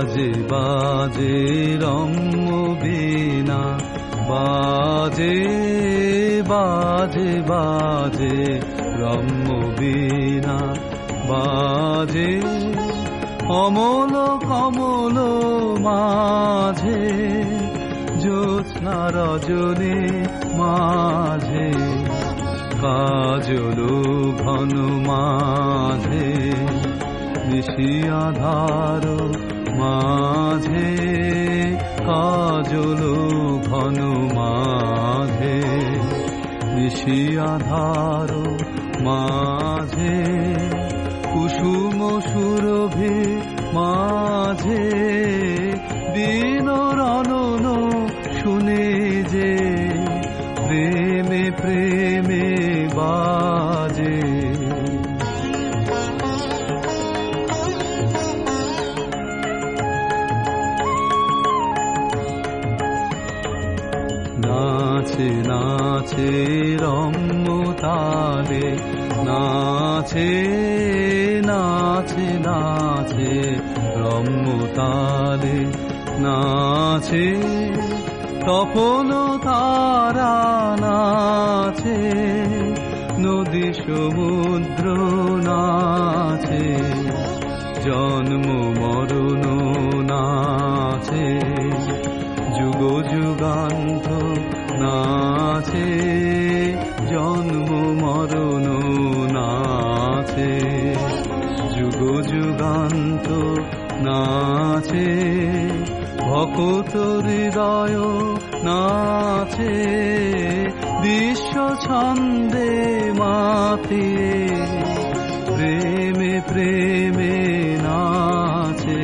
বাজে বাজে রম্য বীণা, বাজে বাজে বাজে রম্য বীণা, বাজে অমল কমল মাঝে, জ্যোৎস্না রজনী মাঝে, কাজল ঘন মাঝে, নিশি আধার মাঝে, কাজল ঘন মাঝে, নিশি আধার মাঝে, কুসুম সুরভি মাঝে, বীণ রনন শুনে যে, প্রেমে প্রেমে বাজে। নাচে নাচে রম্য তালে, নাচে নাচে নাচে রম্য তালে, নাচে তপন তারা, নাচে নদী সমুদ্র, নাচে জন্ম মরণ, নাচে যুগ যুগান্ত, নাচে জন্ম মরণ, নাচে যুগ যুগান্ত, নাচে ভকত হৃদয়, নাচে বিশ্ব ছন্দে মাতিয়ে, প্রেমে প্রেমে নাচে।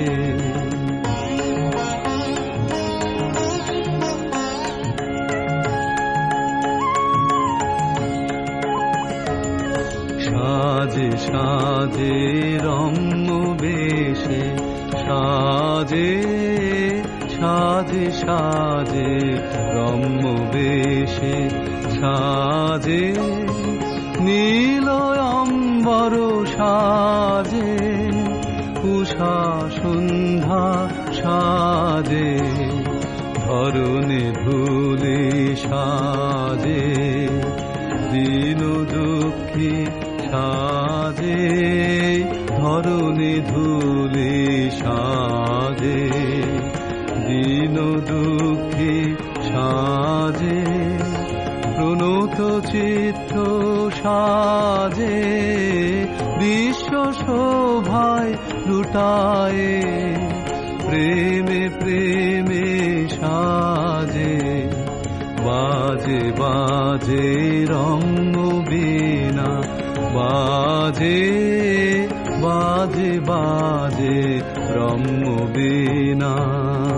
সাজে সাজে রম্য বেশে, সাজে সাজে সাজে রম্য বেশে, সাজে নীল অম্বর সাজে, উষা সন্ধ্যা সাজে, ধরণী ধূলি সাজে, দীন দুঃখী সাজে, ধরণী ধূলি সাজে, দীন দুঃখী সাজে, প্রণত চিত্ত সাজে, বিশ্ব শোভায় লুটায়, প্রেমে প্রেমে সাজে। বাজে বাজে রম্য বীণা, বাজে বাজে বাজে রম্য বীণা।